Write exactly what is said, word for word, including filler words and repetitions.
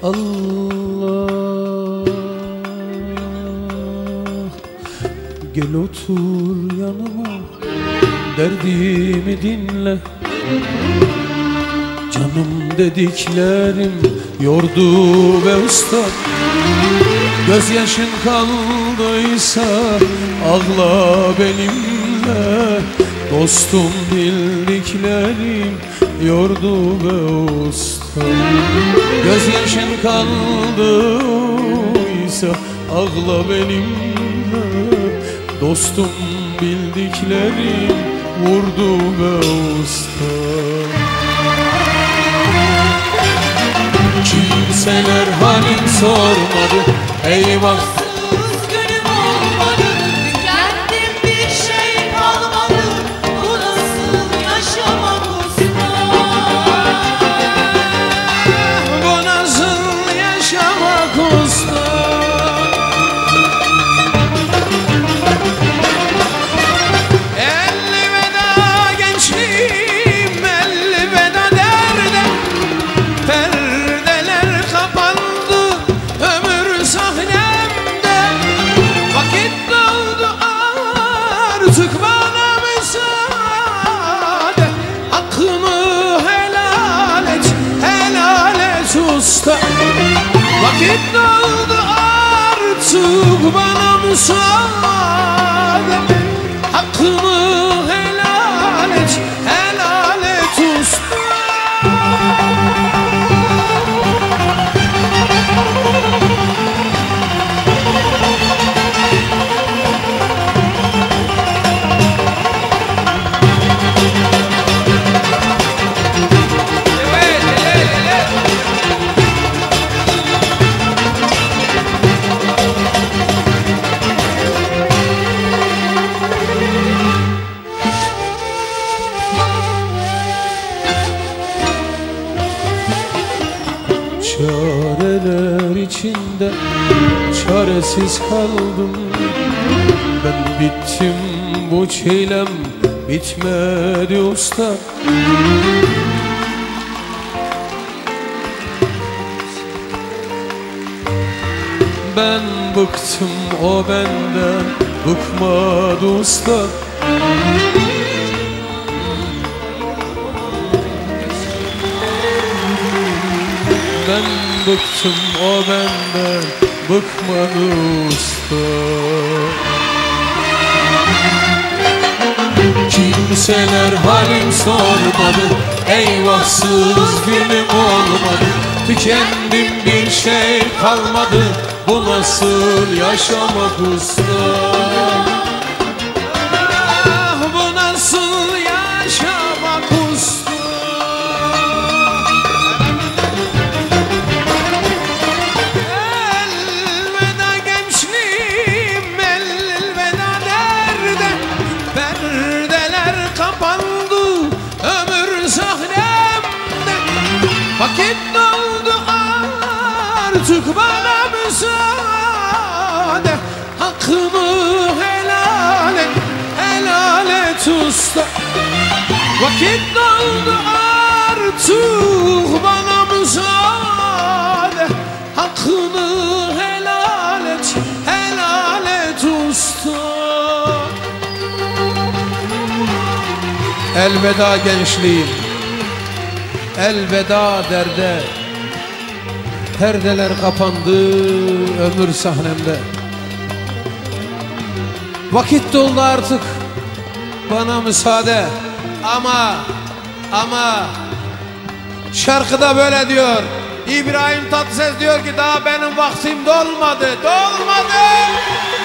Allah. Gel otur yanıma, derdimi dinle. Canım dediklerim yordu be usta. Gözyaşın kaldıysa ağla benimle. Dostum bildiklerim yordu be usta. Gözyaşın kaldıysa ağla benimle. Dostum bildiklerim vurdu be usta. Kimseler halim sormadı, eyvah. Günüm olmadı, tükendim, bir şey kalmadı. Bu nasıl yaşamak usta? Bu nasıl yaşamak usta? Elveda gençliğim, elveda derde. Perdeler kapandı ömür sahnemde. Vakit doldu artık bana müsaade. Hakkımı helal et, helal et usta. Vakit doldu artık bana müsaade. Hakkımı helal et, helal et usta. Çareler içinde çaresiz kaldım. Ben bittim, bu çilem bitmedi usta. Ben bıktım, o benden bıkmadı usta. Ben bıktım, o benden bıkmadı usta. Kimseler halim sormadı, eyvahsız günüm olmadı. Tükendim, bir şey kalmadı. Bu nasıl yaşamak usta? Bu nasıl yaşamak usta? Elveda gençliğim, elveda derde. Perdeler kapandı ömür sahnemde. Vakit doldu artık bana müsaade. Hakkımı helal et, helal et usta. Vakit doldu artık bana müsaade. Hakkını helal et, helal et usta. Elveda gençliğim, elveda derde. Perdeler kapandı ömür sahnemde. Vakit doldu artık bana müsaade. Ama ama şarkıda böyle diyor. İbrahim Tatlıses diyor ki daha benim vaktim dolmadı, dolmadı.